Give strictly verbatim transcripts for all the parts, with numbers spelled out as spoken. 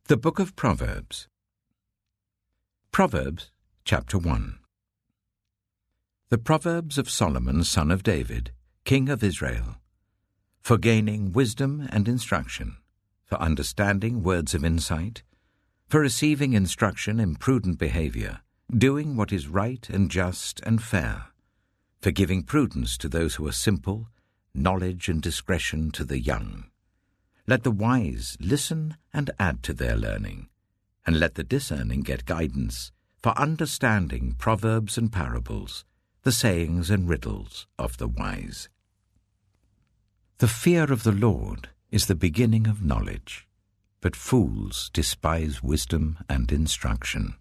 The Book of Proverbs. Proverbs, chapter one. The Proverbs of Solomon son of David, king of Israel, for gaining wisdom and instruction, for understanding words of insight, for receiving instruction in prudent behavior, doing what is right and just and fair, for giving prudence to those who are simple, knowledge and discretion to the young. Let the wise listen and add to their learning, and let the discerning get guidance, for understanding proverbs and parables, the sayings and riddles of the wise. The fear of the Lord is the beginning of knowledge, but fools despise wisdom and instruction.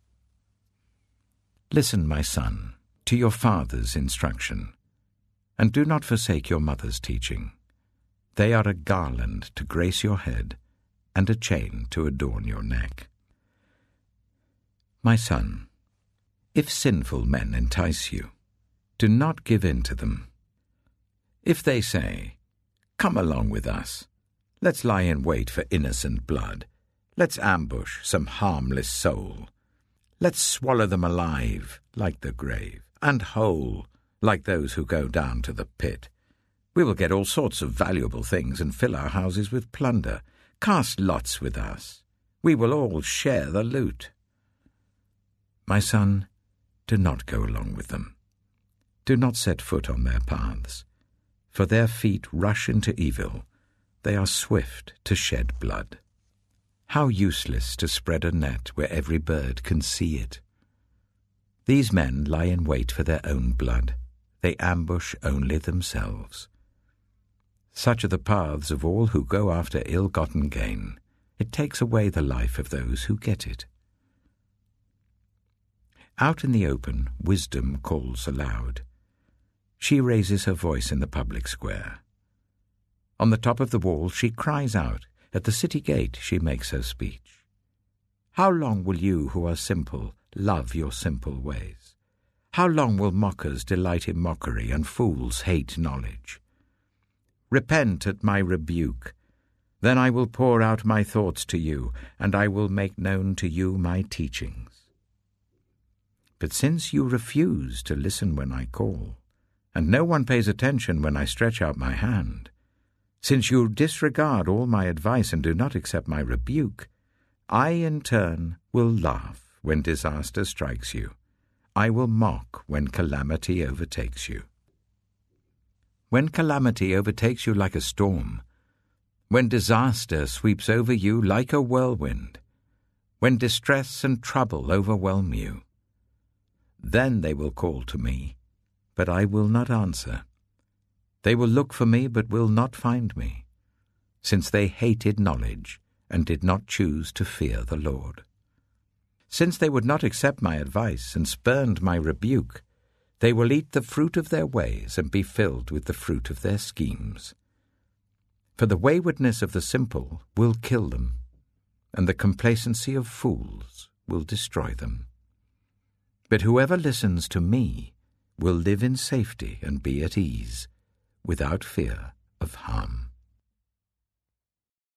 Listen, my son, to your father's instruction, and do not forsake your mother's teaching. They are a garland to grace your head, and a chain to adorn your neck. My son, if sinful men entice you, do not give in to them. If they say, "Come along with us, let's lie in wait for innocent blood, let's ambush some harmless soul, let's swallow them alive like the grave, and whole like those who go down to the pit. We will get all sorts of valuable things and fill our houses with plunder. Cast lots with us. We will all share the loot." My son, do not go along with them. Do not set foot on their paths, for their feet rush into evil. They are swift to shed blood. How useless to spread a net where every bird can see it. These men lie in wait for their own blood. They ambush only themselves. Such are the paths of all who go after ill-gotten gain. It takes away the life of those who get it. Out in the open, wisdom calls aloud. She raises her voice in the public square. On the top of the wall she cries out. At the city gate she makes her speech. How long will you who are simple love your simple ways? How long will mockers delight in mockery and fools hate knowledge? Repent at my rebuke. Then I will pour out my thoughts to you, and I will make known to you my teachings. But since you refuse to listen when I call, and no one pays attention when I stretch out my hand, since you disregard all my advice and do not accept my rebuke, I in turn will laugh when disaster strikes you. I will mock when calamity overtakes you. When calamity overtakes you like a storm, when disaster sweeps over you like a whirlwind, when distress and trouble overwhelm you, then they will call to me, but I will not answer. They will look for me, but will not find me, since they hated knowledge and did not choose to fear the Lord. Since they would not accept my advice and spurned my rebuke, they will eat the fruit of their ways and be filled with the fruit of their schemes. For the waywardness of the simple will kill them, and the complacency of fools will destroy them. But whoever listens to me will live in safety and be at ease, without fear of harm.